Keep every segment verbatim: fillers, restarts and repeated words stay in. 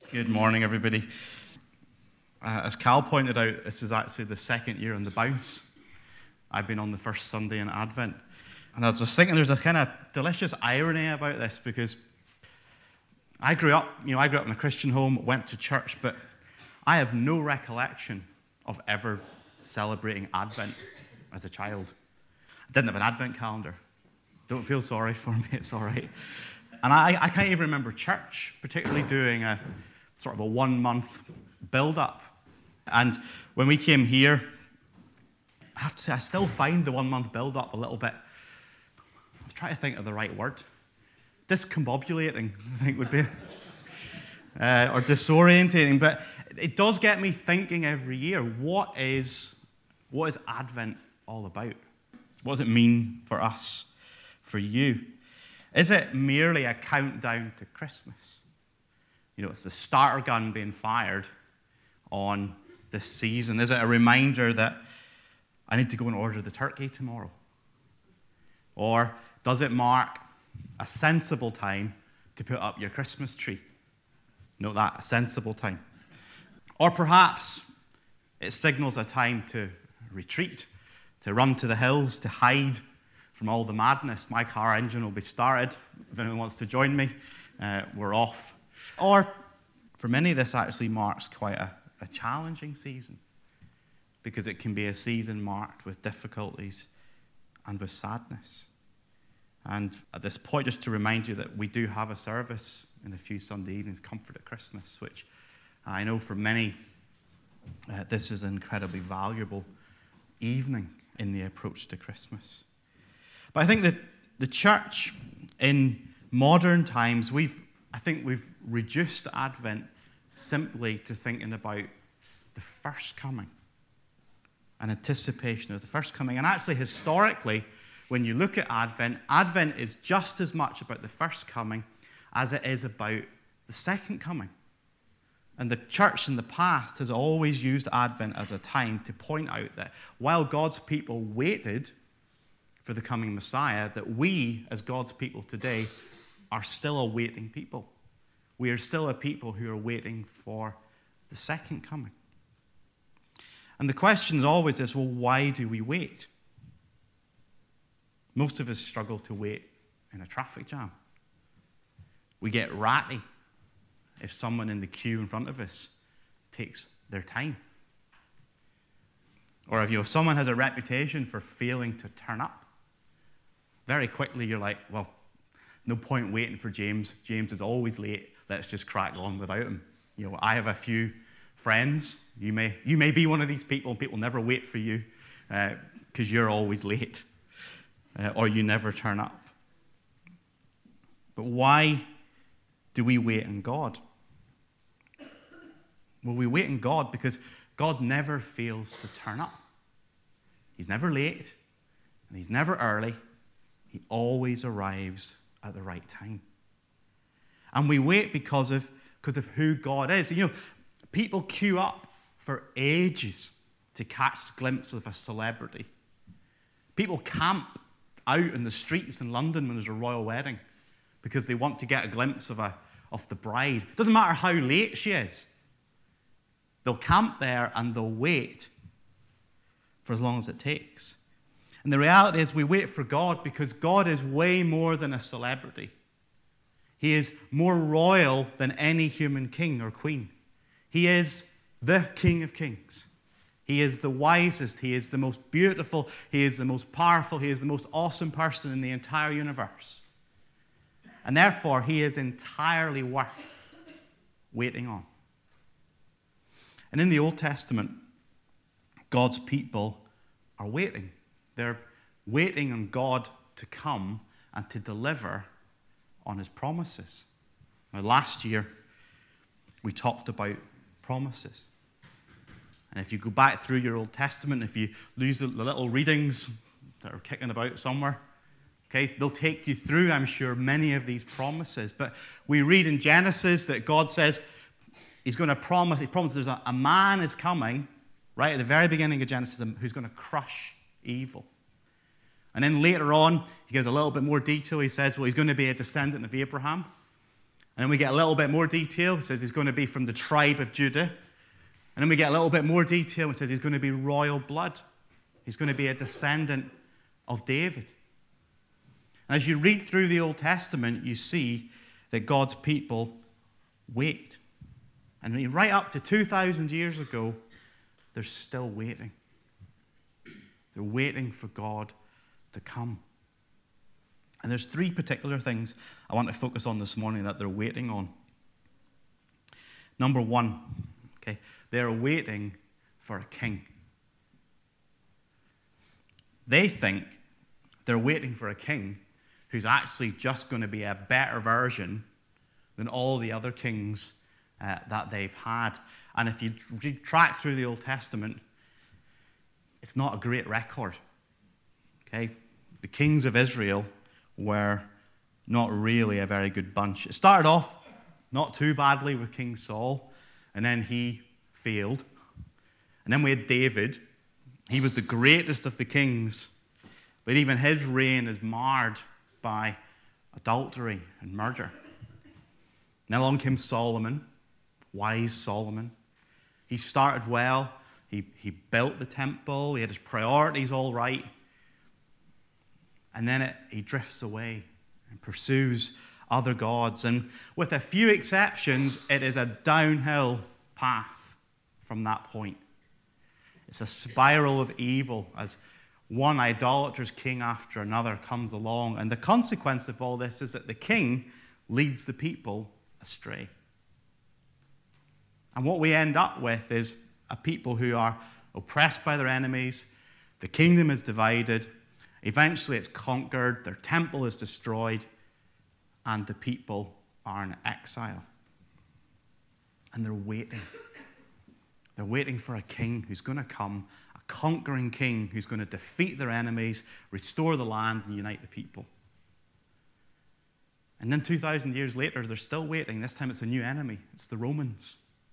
Good morning, everybody. Uh, as Cal pointed out, this is actually the second year on the bounce. I've been on the first Sunday in Advent. And I was thinking there's a kind of delicious irony about this because I grew up, you know, I grew up in a Christian home, went to church, but I have no recollection of ever celebrating Advent as a child. I didn't have an Advent calendar. Don't feel sorry for me, it's all right. And I, I can't even remember church particularly doing a sort of a one-month build-up. And when we came here, I have to say, I still find the one-month build-up a little bit, I'm trying to think of the right word, discombobulating, I think would be, uh, or disorientating. But it does get me thinking every year, what is, what is Advent all about? What does it mean for us, for you? Is it merely a countdown to Christmas? You know, it's the starter gun being fired on this season. Is it a reminder that I need to go and order the turkey tomorrow? Or does it mark a sensible time to put up your Christmas tree? Note that, a sensible time. Or perhaps it signals a time to retreat, to run to the hills, to hide from all the madness. My car engine will be started. If anyone wants to join me, uh, we're off. Or for many, this actually marks quite a, a challenging season because it can be a season marked with difficulties and with sadness. And at this point, just to remind you that we do have a service in a few Sunday evenings, Comfort at Christmas, which I know for many, uh, this is an incredibly valuable evening in the approach to Christmas. But I think that the church in modern times, we've, I think we've reduced Advent simply to thinking about the first coming, an anticipation of the first coming. And actually, historically, when you look at Advent, Advent is just as much about the first coming as it is about the second coming. And the church in the past has always used Advent as a time to point out that while God's people waited for the coming Messiah, that we, as God's people today, are still a waiting people. We are still a people who are waiting for the second coming. And the question is always this, well, why do we wait? Most of us struggle to wait in a traffic jam. We get ratty if someone in the queue in front of us takes their time. Or if you know, if someone has a reputation for failing to turn up, very quickly you're like, well, no point waiting for James. James is always late. Let's just crack on without him. You know, I have a few friends. You may you may be one of these people, and people never wait for you because uh, you're always late uh, or you never turn up. But why do we wait on God? Well, we wait on God because God never fails to turn up. He's never late, and he's never early. He always arrives at the right time. And we wait because of, because of who God is. You know, people queue up for ages to catch a glimpse of a celebrity. People camp out in the streets in London when there's a royal wedding because they want to get a glimpse of, a, of the bride. It doesn't matter how late she is. They'll camp there and they'll wait for as long as it takes. And the reality is we wait for God because God is way more than a celebrity. He is more royal than any human king or queen. He is the King of Kings. He is the wisest. He is the most beautiful. He is the most powerful. He is the most awesome person in the entire universe. And therefore, he is entirely worth waiting on. And in the Old Testament, God's people are waiting. They're waiting on God to come and to deliver on his promises. Now, last year, we talked about promises. And if you go back through your Old Testament, if you lose the little readings that are kicking about somewhere, okay, they'll take you through, I'm sure, many of these promises. But we read in Genesis that God says he's going to promise, he promises a, a man is coming, right at the very beginning of Genesis, who's going to crush evil. And then later on, he gives a little bit more detail. He says, well, he's going to be a descendant of Abraham. And then we get a little bit more detail. It says he's going to be from the tribe of Judah. And then we get a little bit more detail. It says he's going to be royal blood. He's going to be a descendant of David. And as you read through the Old Testament, you see that God's people wait. And right up to two thousand years ago, they're still waiting. They're waiting for God to come. And there's three particular things I want to focus on this morning that they're waiting on. Number one, okay, they're waiting for a king. They think they're waiting for a king who's actually just going to be a better version than all the other kings uh, that they've had. And if you read, track through the Old Testament, it's not a great record. Okay? The kings of Israel were not really a very good bunch. It started off not too badly with King Saul, and then he failed. And then we had David. He was the greatest of the kings, but even his reign is marred by adultery and murder. Then along came Solomon, wise Solomon. He started well. He, he built the temple. He had his priorities all right. And then it, he drifts away and pursues other gods. And with a few exceptions, it is a downhill path from that point. It's a spiral of evil as one idolatrous king after another comes along. And the consequence of all this is that the king leads the people astray. And what we end up with is a people who are oppressed by their enemies. The kingdom is divided. Eventually it's conquered. Their temple is destroyed. And the people are in exile. And they're waiting. They're waiting for a king who's going to come, a conquering king who's going to defeat their enemies, restore the land, and unite the people. And then two thousand years later, they're still waiting. This time it's a new enemy. It's the Romans.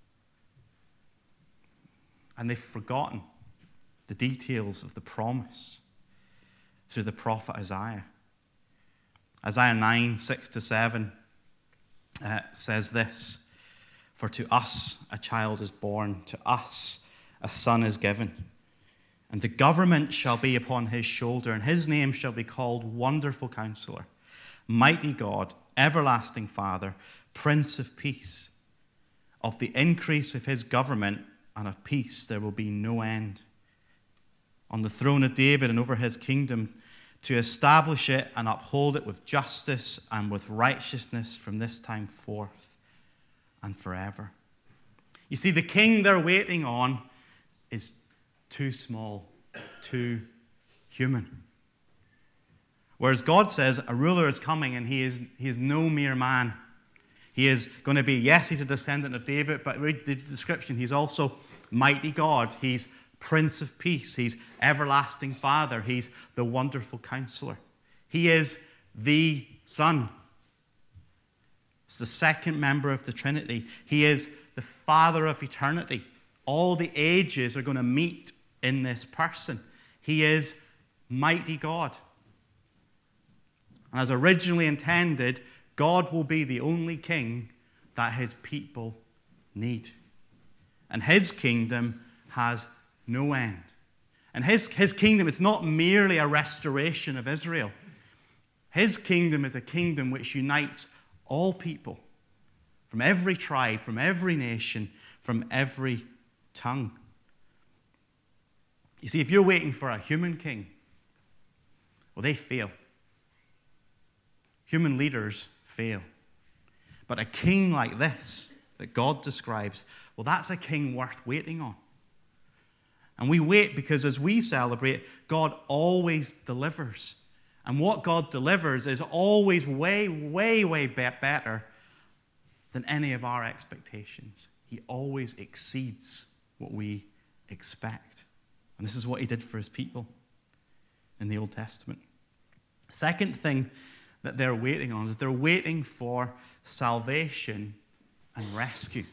And they've forgotten the details of the promise through the prophet Isaiah. Isaiah nine, six to seven uh, says this, "For to us a child is born, to us a son is given, and the government shall be upon his shoulder, and his name shall be called Wonderful Counselor, Mighty God, Everlasting Father, Prince of Peace. Of the increase of his government and of peace there will be no end. On the throne of David and over his kingdom, to establish it and uphold it with justice and with righteousness from this time forth and forever." You see, the king they're waiting on is too small, too human. Whereas God says a ruler is coming, and he is, he is no mere man. He is going to be, yes, he's a descendant of David, but read the description, he's also mighty God. He's Prince of Peace. He's Everlasting Father. He's the Wonderful Counselor. He is the Son. It's the second member of the Trinity. He is the Father of eternity. All the ages are going to meet in this person. He is mighty God. And as originally intended, God will be the only king that his people need. And his kingdom has no end. And his, his kingdom is not merely a restoration of Israel. His kingdom is a kingdom which unites all people from every tribe, from every nation, from every tongue. You see, if you're waiting for a human king, well, they fail. Human leaders fail. But a king like this, that God describes, well, that's a king worth waiting on. And we wait because as we celebrate, God always delivers. And what God delivers is always way, way, way better than any of our expectations. He always exceeds what we expect. And this is what he did for his people in the Old Testament. Second thing that they're waiting on is they're waiting for salvation and rescue.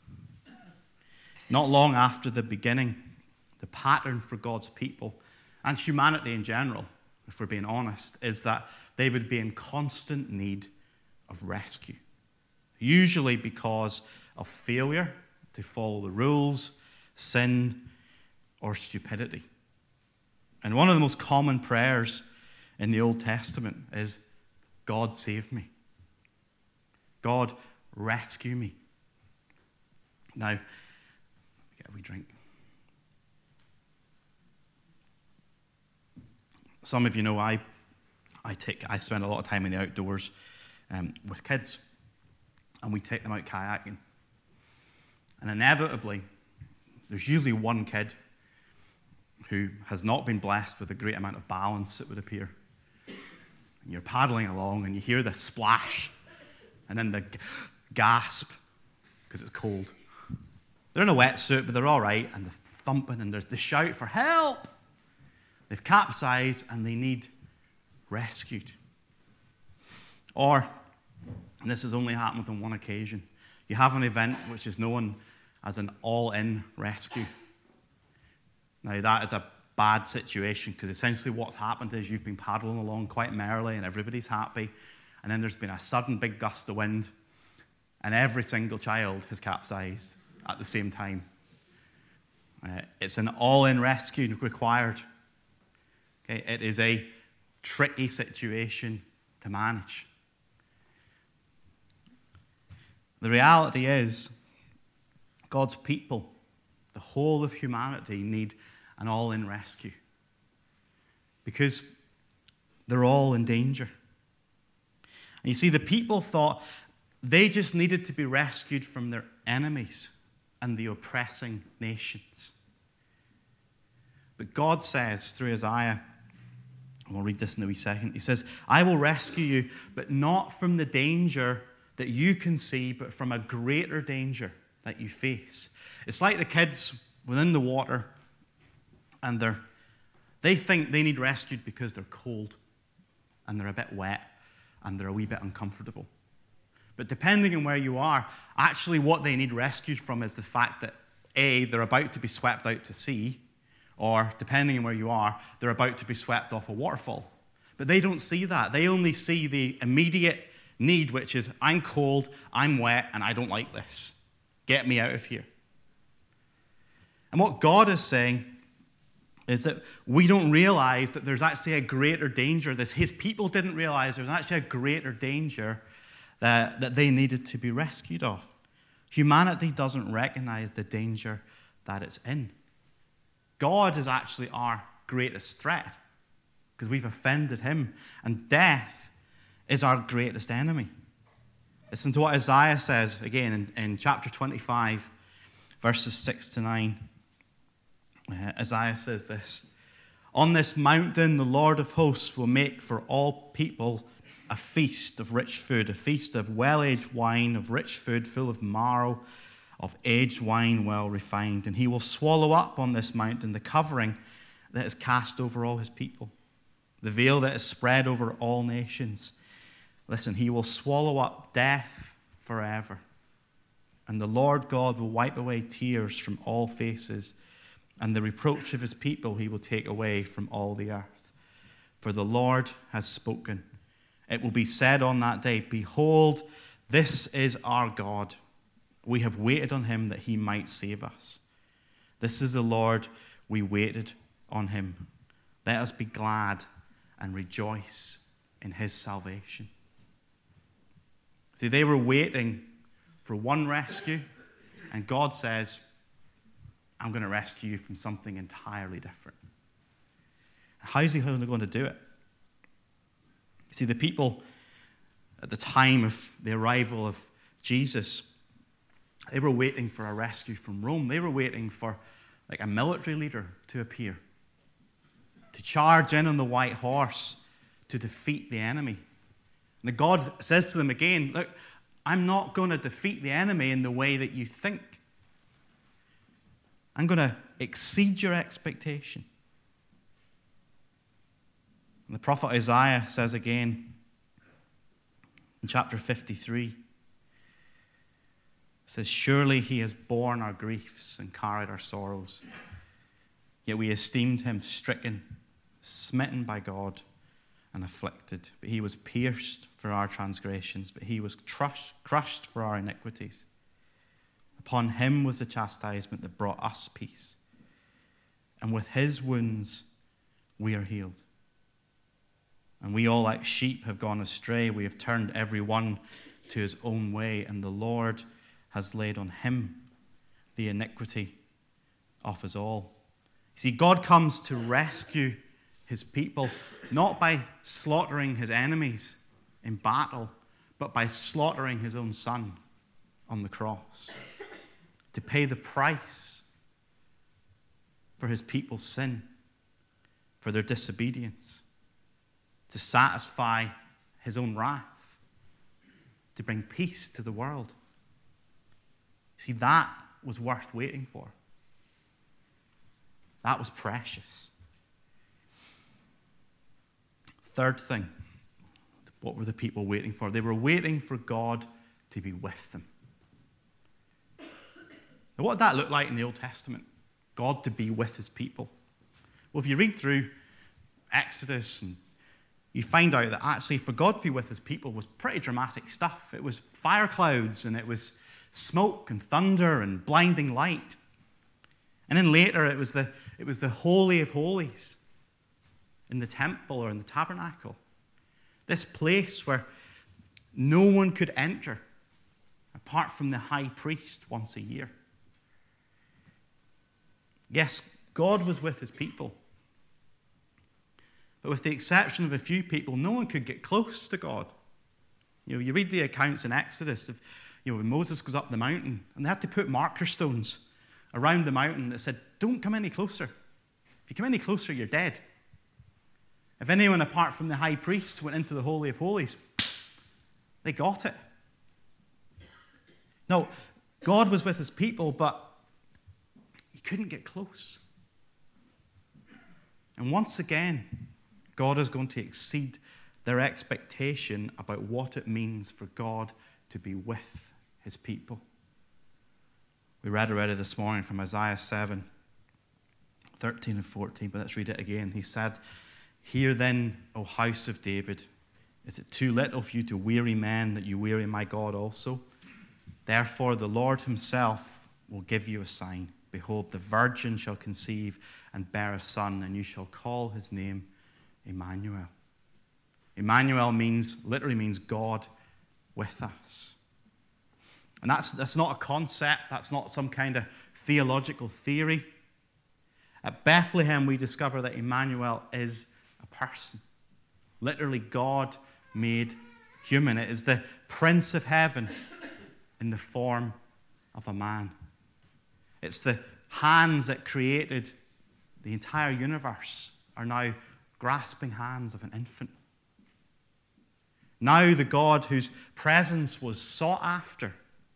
Not long after the beginning, the pattern for God's people and humanity in general, if we're being honest, is that they would be in constant need of rescue. usually because of failure to follow the rules, sin, or stupidity. And one of the most common prayers in the Old Testament is, God save me. God rescue me. Now, get a wee drink. Some of you know I, I take I spend a lot of time in the outdoors um, with kids, and we take them out kayaking. And inevitably, there's usually one kid who has not been blessed with a great amount of balance, it would appear. And you're paddling along, and you hear the splash, and then the g- gasp, because it's cold. They're in a wetsuit, but they're all right, and the thumping, and there's the shout for help. They've capsized, and they need rescued. Or, and this has only happened on one occasion, you have an event which is known as an all-in rescue. Now, that is a bad situation, because essentially what's happened is you've been paddling along quite merrily, and everybody's happy, and then there's been a sudden big gust of wind, and every single child has capsized at the same time. Uh, it's an all-in rescue required. Okay? It is a tricky situation to manage. The reality is, God's people, the whole of humanity, need an all-in rescue, because they're all in danger. And you see, the people thought they just needed to be rescued from their enemies and the oppressing nations. But God says through Isaiah, and we'll read this in a wee second, he says, I will rescue you, but not from the danger that you can see, but from a greater danger that you face. It's like the kids within the water, and they're, they think they need rescued because they're cold, and they're a bit wet, and they're a wee bit uncomfortable. But depending on where you are, actually what they need rescued from is the fact that, A, they're about to be swept out to sea, or depending on where you are, they're about to be swept off a waterfall. But they don't see that. They only see the immediate need, which is, I'm cold, I'm wet, and I don't like this. Get me out of here. And what God is saying is that we don't realize that there's actually a greater danger. This, his people didn't realize there's actually a greater danger that, that they needed to be rescued of. Humanity doesn't recognize the danger that it's in. God is actually our greatest threat because we've offended him, and death is our greatest enemy. Listen to what Isaiah says again in, in chapter twenty-five, verses six to nine. Uh, Isaiah says this, on this mountain the Lord of hosts will make for all people a feast of rich food, a feast of well-aged wine, of rich food full of marrow, of aged wine well refined. And he will swallow up on this mountain the covering that is cast over all his people, the veil that is spread over all nations. Listen, he will swallow up death forever. And the Lord God will wipe away tears from all faces, and the reproach of his people he will take away from all the earth. For the Lord has spoken. It will be said on that day, behold, this is our God. We have waited on him that he might save us. This is the Lord, we waited on him. Let us be glad and rejoice in his salvation. See, they were waiting for one rescue, and God says, I'm going to rescue you from something entirely different. How's he going to do it? You see, the people at the time of the arrival of Jesus, they were waiting for a rescue from Rome. They were waiting for like a military leader to appear, to charge in on the white horse to defeat the enemy. And God says to them again, look, I'm not going to defeat the enemy in the way that you think. I'm going to exceed your expectation. And the prophet Isaiah says again in chapter fifty-three, says, surely he has borne our griefs and carried our sorrows. Yet we esteemed him stricken, smitten by God, and afflicted, but he was pierced for our transgressions, but he was crushed, crushed for our iniquities. Upon him was the chastisement that brought us peace, and with his wounds we are healed. And we all like sheep have gone astray. We have turned every one to his own way, and the Lord has laid on him the iniquity of us all. You see, God comes to rescue his people, not by slaughtering his enemies in battle, but by slaughtering his own son on the cross to pay the price for his people's sin, for their disobedience, to satisfy his own wrath, to bring peace to the world. See, that was worth waiting for. That was precious. Third thing, what were the people waiting for? They were waiting for God to be with them. Now, what did that look like in the Old Testament? God to be with his people. Well, if you read through Exodus, and you find out that actually for God to be with his people was pretty dramatic stuff. It was fire clouds, and it was smoke and thunder and blinding light. And then later it was the, it was the Holy of Holies in the temple or in the tabernacle. This place where no one could enter apart from the high priest once a year. Yes, God was with his people. But with the exception of a few people, no one could get close to God. You know, you read the accounts in Exodus of, you know, when Moses goes up the mountain, and they had to put marker stones around the mountain that said, don't come any closer. If you come any closer, you're dead. If anyone apart from the high priest went into the Holy of Holies, they got it. No, God was with his people, but he couldn't get close. And once again, God is going to exceed their expectation about what it means for God to be with his people. We read already this morning from Isaiah seven, thirteen and fourteen, but let's read it again. He said, "Hear then, O house of David, is it too little for you to weary men that you weary my God also? Therefore the Lord himself will give you a sign. Behold, the virgin shall conceive and bear a son, and you shall call his name Emmanuel." Emmanuel means, literally means God with us. And that's, that's not a concept. That's not some kind of theological theory. At Bethlehem, we discover that Emmanuel is a person. Literally, God made human. It is the Prince of Heaven in the form of a man. It's the hands that created the entire universe are now grasping hands of an infant. Now the God whose presence was sought after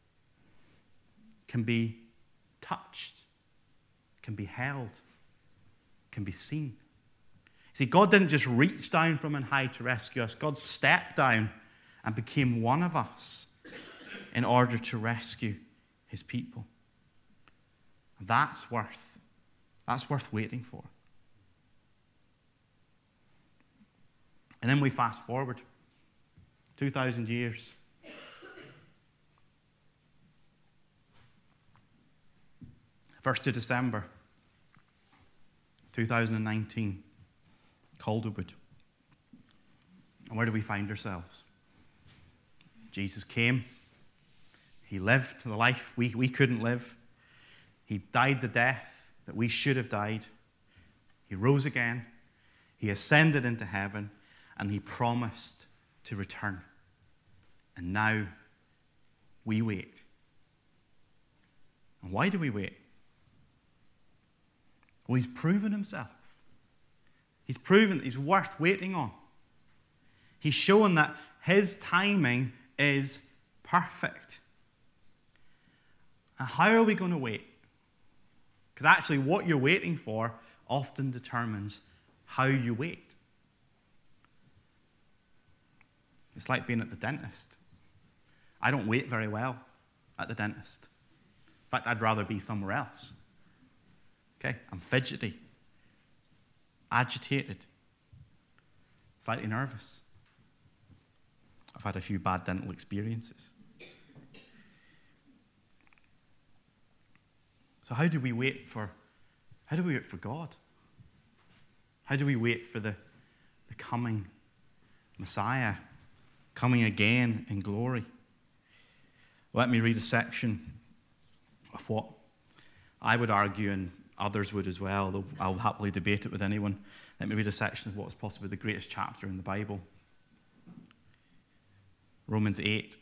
can be touched, can be held, can be seen. See, God didn't just reach down from on high to rescue us. God stepped down and became one of us in order to rescue his people. That's worth, that's worth waiting for. And then we fast forward two thousand years. first of December, two thousand nineteen, Calderwood. And where do we find ourselves? Jesus came. He lived the life we, we couldn't live. He died the death that we should have died. He rose again. He ascended into heaven, and he promised to return. And now we wait. And why do we wait? Well, he's proven himself. He's proven that he's worth waiting on. He's shown that his timing is perfect. And how are we going to wait? Because actually what you're waiting for often determines how you wait. It's like being at the dentist. I don't wait very well at the dentist. In fact, I'd rather be somewhere else. Okay? I'm fidgety, agitated. slightly nervous. I've had a few bad dental experiences. So how do we wait for, how do we wait for God? How do we wait for the, the coming Messiah, coming again in glory? Let me read a section of what I would argue, and others would as well, though I'll happily debate it with anyone. Let me read a section of what is possibly the greatest chapter in the Bible. Romans eight,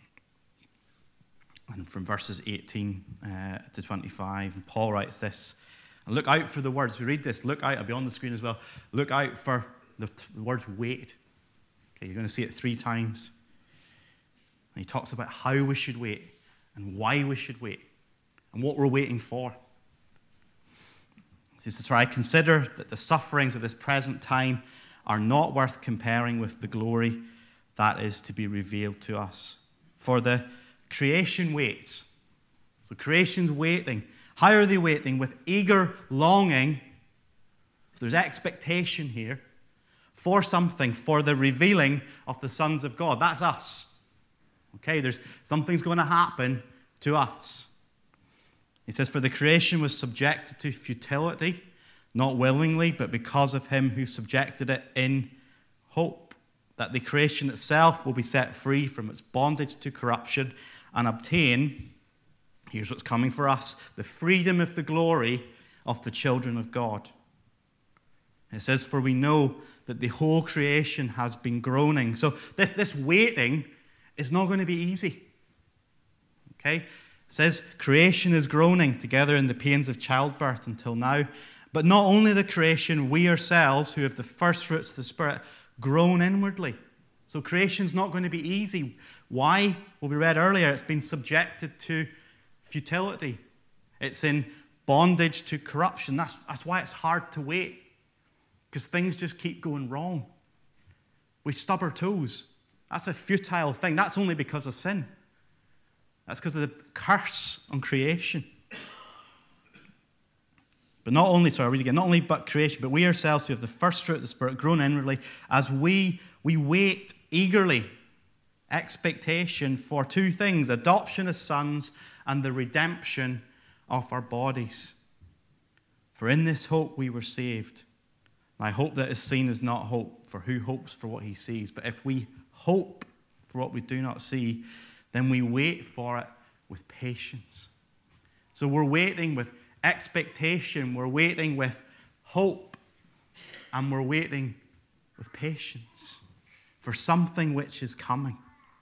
and from verses eighteen uh, to twenty-five. And Paul writes this, and look out for the words. We read this, look out, I'll be on the screen as well. Look out for the, the words wait. Okay, you're going to see it three times. And he talks about how we should wait and why we should wait and what we're waiting for. He says, for I consider that the sufferings of this present time are not worth comparing with the glory that is to be revealed to us. For the creation waits. So creation's waiting. How are they waiting? With eager longing. There's expectation here for something, for the revealing of the sons of God. That's us. Okay, there's something's going to happen to us. He says, for the creation was subjected to futility, not willingly, but because of him who subjected it in hope, that the creation itself will be set free from its bondage to corruption and obtain, here's what's coming for us, the freedom of the glory of the children of God. It says, for we know that the whole creation has been groaning. So this, this waiting is not going to be easy. Okay? It says, creation is groaning together in the pains of childbirth until now. But not only the creation, we ourselves, who have the first fruits of the Spirit, groan inwardly. So creation's not going to be easy. Why? Well, we read earlier, it's been subjected to futility. It's in bondage to corruption. That's, that's why it's hard to wait. Because things just keep going wrong. We stub our toes. That's a futile thing. That's only because of sin. That's because of the curse on creation. But not only, sorry, I'll read again, not only but creation, but we ourselves who have the first fruit of the Spirit groan inwardly as we, we wait eagerly, expectation for two things, adoption as sons and the redemption of our bodies. For in this hope we were saved. I hope that is seen is not hope, for who hopes for what he sees? But if we hope for what we do not see, then we wait for it with patience. So we're waiting with expectation, we're waiting with hope, and we're waiting with patience for something which is coming.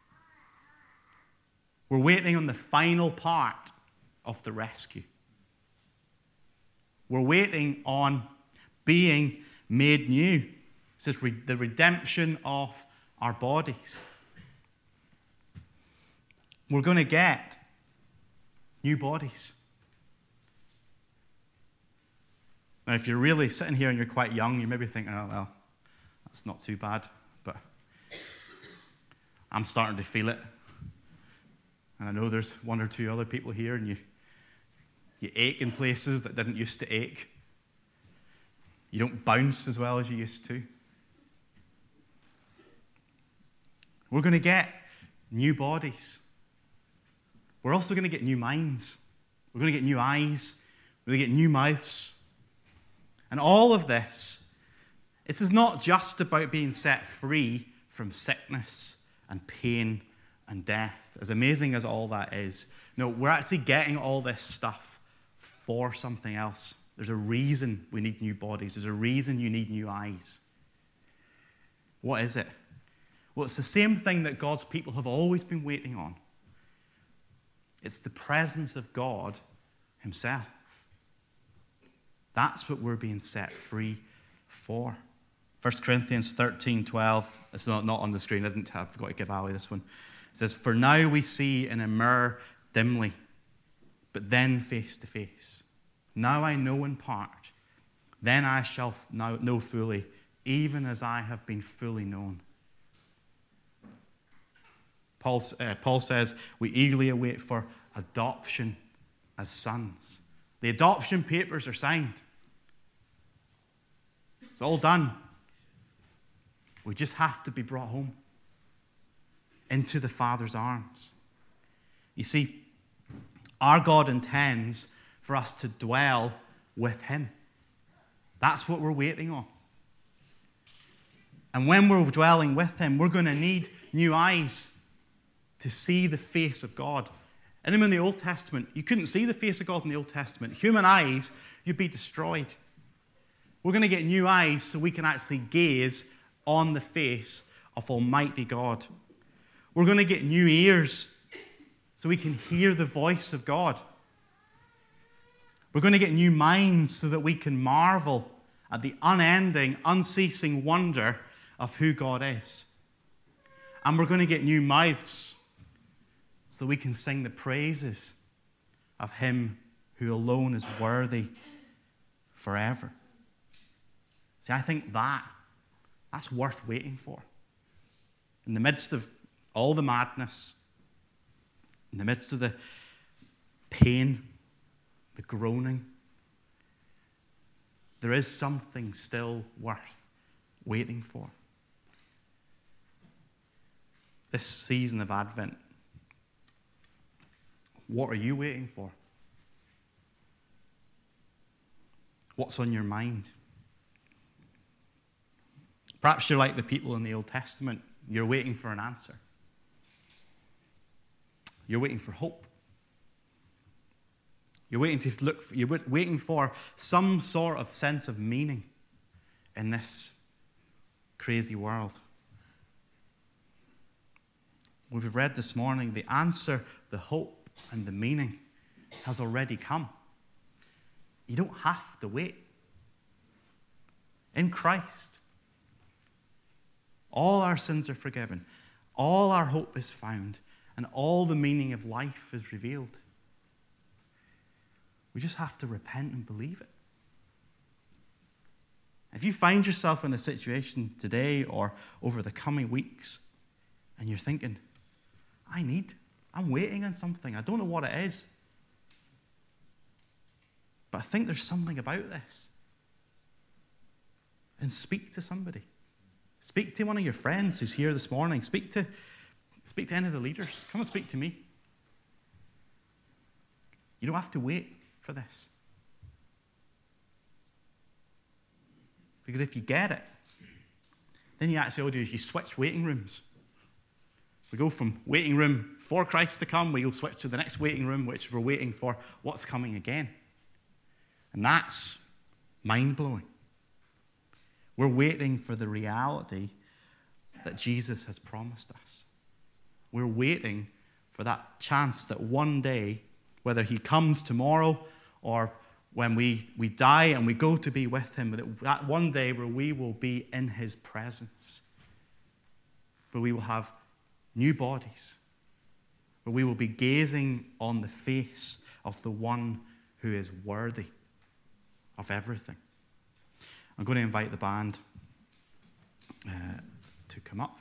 We're waiting on the final part of the rescue. We're waiting on being made new. It says the redemption of our bodies. We're going to get new bodies. Now, if you're really sitting here and you're quite young, you may be thinking, oh, well, that's not too bad. But I'm starting to feel it. And I know there's one or two other people here, and you, you ache in places that didn't used to ache. You don't bounce as well as you used to. We're going to get new bodies. We're also going to get new minds. We're going to get new eyes. We're going to get new mouths. And all of this, this is not just about being set free from sickness and pain and death, as amazing as all that is. No, we're actually getting all this stuff for something else. There's a reason we need new bodies. There's a reason you need new eyes. What is it? Well, it's the same thing that God's people have always been waiting on. It's the presence of God himself. That's what we're being set free for. First Corinthians thirteen twelve. It's not, not on the screen. I didn't have, I forgot to give Ali this one. It says, for now we see in a mirror dimly, but then face to face. Now I know in part. Then I shall know fully, even as I have been fully known. Paul, uh, Paul says, we eagerly await for adoption as sons. The adoption papers are signed. It's all done. We just have to be brought home into the Father's arms. You see, our God intends for us to dwell with him. That's what we're waiting on. And when we're dwelling with him, we're going to need new eyes to see the face of God. And in the Old Testament, you couldn't see the face of God in the Old Testament. Human eyes, you'd be destroyed. We're going to get new eyes so we can actually gaze on the face of Almighty God. We're going to get new ears so we can hear the voice of God. We're going to get new minds so that we can marvel at the unending, unceasing wonder of who God is. And we're going to get new mouths so that we can sing the praises of him who alone is worthy forever. See, I think that, that's worth waiting for. In the midst of all the madness, in the midst of the pain, the groaning, there is something still worth waiting for. This season of Advent, what are you waiting for? What's on your mind? Perhaps you're like the people in the Old Testament. You're waiting for an answer. You're waiting for hope. You're waiting to look. For, you're waiting for some sort of sense of meaning in this crazy world. We've read this morning, the answer, the hope, and the meaning has already come. You don't have to wait. In Christ, all our sins are forgiven, all our hope is found, and all the meaning of life is revealed. We just have to repent and believe it. If you find yourself in a situation today or over the coming weeks, and you're thinking, I need, I'm waiting on something, I don't know what it is, but I think there's something about this, and speak to somebody. Speak to one of your friends who's here this morning. Speak to, speak to any of the leaders. Come and speak to me. You don't have to wait for this. Because if you get it, then you actually all do is you switch waiting rooms. We go from waiting room for Christ to come, we'll switch to the next waiting room, which we're waiting for what's coming again. And that's mind-blowing. We're waiting for the reality that Jesus has promised us. We're waiting for that chance that one day, whether he comes tomorrow or when we, we die and we go to be with him, that, that one day where we will be in his presence, where we will have new bodies, where we will be gazing on the face of the one who is worthy of everything. I'm going to invite the band uh, to come up.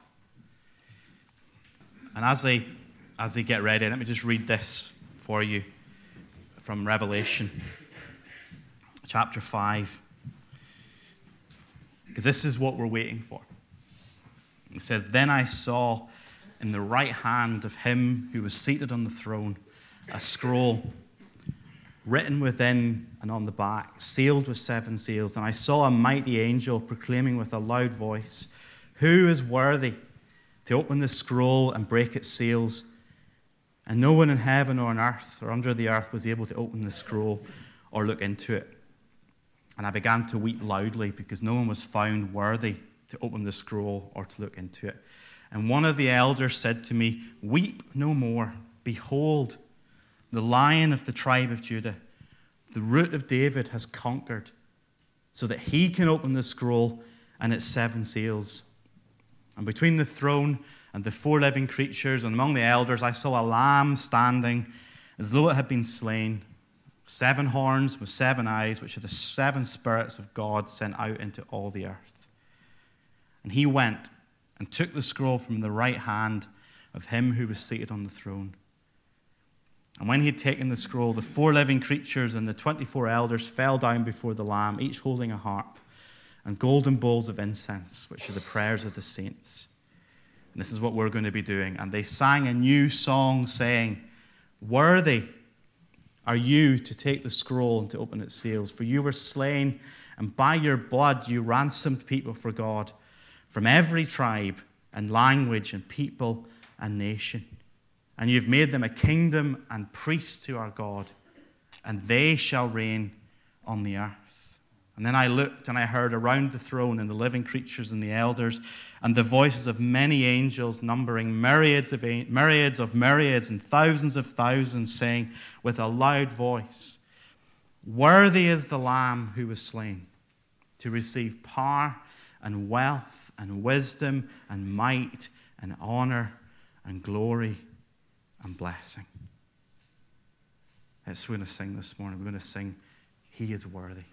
And as they, as they get ready, let me just read this for you from Revelation chapter five. Because this is what we're waiting for. It says, "Then I saw in the right hand of him who was seated on the throne a scroll written within and on the back, sealed with seven seals. And I saw a mighty angel proclaiming with a loud voice, 'Who is worthy to open the scroll and break its seals?' And no one in heaven or on earth or under the earth was able to open the scroll or look into it. And I began to weep loudly because no one was found worthy to open the scroll or to look into it. And one of the elders said to me, 'Weep no more. Behold, the Lion of the tribe of Judah, the Root of David, has conquered, so that he can open the scroll and its seven seals.' And between the throne and the four living creatures and among the elders, I saw a lamb standing as though it had been slain, seven horns with seven eyes, which are the seven spirits of God sent out into all the earth. And he went and took the scroll from the right hand of him who was seated on the throne. And when he had taken the scroll, the four living creatures and the twenty-four elders fell down before the Lamb, each holding a harp. and golden bowls of incense, which are the prayers of the saints. And this is what we're going to be doing. And they sang a new song saying, worthy are you to take the scroll and to open its seals, for you were slain, and by your blood you ransomed people for God from every tribe and language and people and nation. And you've made them a kingdom and priests to our God, and they shall reign on the earth. And then I looked and I heard around the throne and the living creatures and the elders and the voices of many angels, numbering myriads of myriads of myriads and thousands of thousands, saying with a loud voice, worthy is the Lamb who was slain to receive power and wealth and wisdom and might and honor and glory and blessing. That's what we're going to sing this morning. We're going to sing, He is worthy.